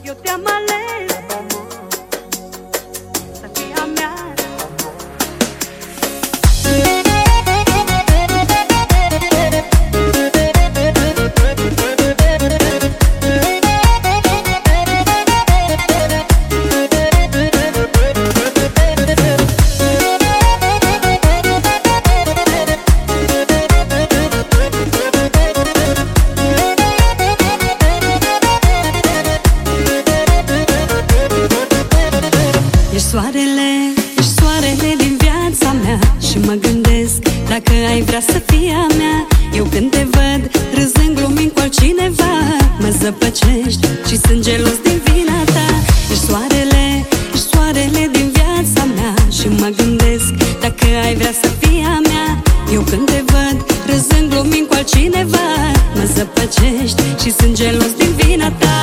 Eu te-am ales să fii a mea. Ești soarele din viața mea și mă gândesc dacă ai vrea să fii a mea. Eu când te văd râzând, glumind cu altcineva, mă zăpăcești și sunt gelos din vina ta. Ești soarele din viața mea și mă gândesc dacă ai vrea să fii a mea. Eu când te văd râzând, glumind cu altcineva, mă zăpăcești și sunt gelos din vina ta.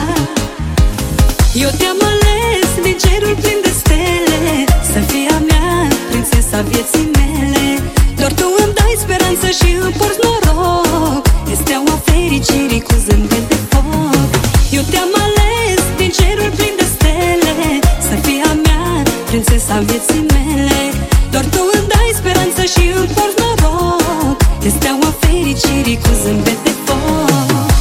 Eu te-am ales din cerul plin de stele, să fii a mea, prințesa vieții mele. Doar tu îmi dai speranță și îmi porți noroc, e steaua fericirii cu zâmbet de foc. Eu te-am ales din cerul plin de stele, să fii a mea, prințesa vieții mele. Doar tu îmi dai speranță și îmi porți noroc, e steaua fericirii cu zâmbet de foc.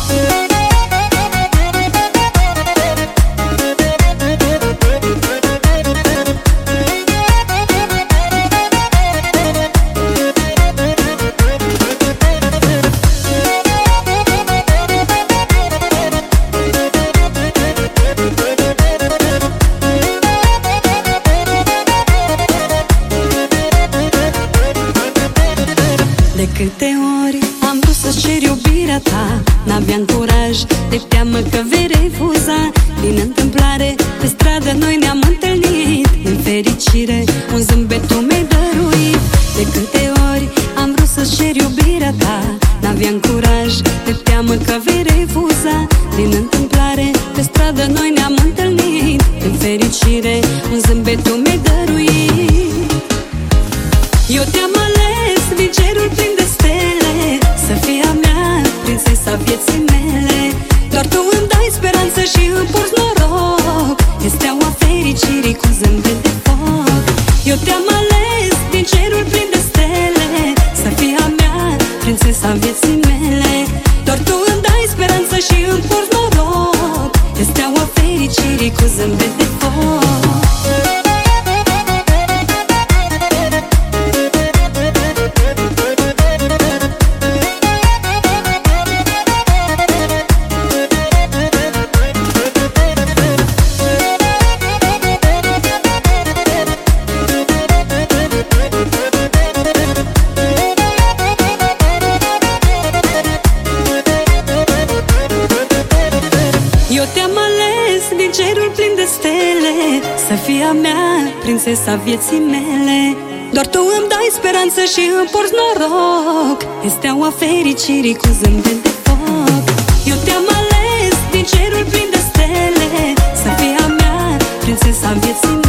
De câte ori am vrut să-ți cer iubirea ta, n-aveam curaj, de teamă că vei refuza. Din întâmplare, pe stradă noi ne-am întâlnit, în fericire, un zâmbet tu mi-ai dăruit. De câte ori am vrut să-ți cer iubirea ta, n-aveam curaj, de teamă că vei refuza. Din întâmplare, pe stradă noi ne-am întâlnit, în fericire, un zâmbet tu mi-ai dăruit. Eu te-am ales din cerul plin de stele, să fii a mea, prințesa vieții mele. Doar tu îmi dai speranță și îmi porți noroc, e steaua fericirii cu zâmbet de foc. Eu te-am ales din cerul plin de stele, să fii a mea, prințesa vieții mele. Doar tu îmi dai speranță și îmi porți noroc, e steaua fericirii cu zâmbet de foc. Eu te-am ales din cerul plin de stele, să fii a mea, prințesa vieții mele. Doar tu îmi dai speranță și îmi porți noroc, e steaua fericirii cu zâmbet de foc. Eu te-am ales din cerul plin de stele, să fii a mea, prințesa vieții mele.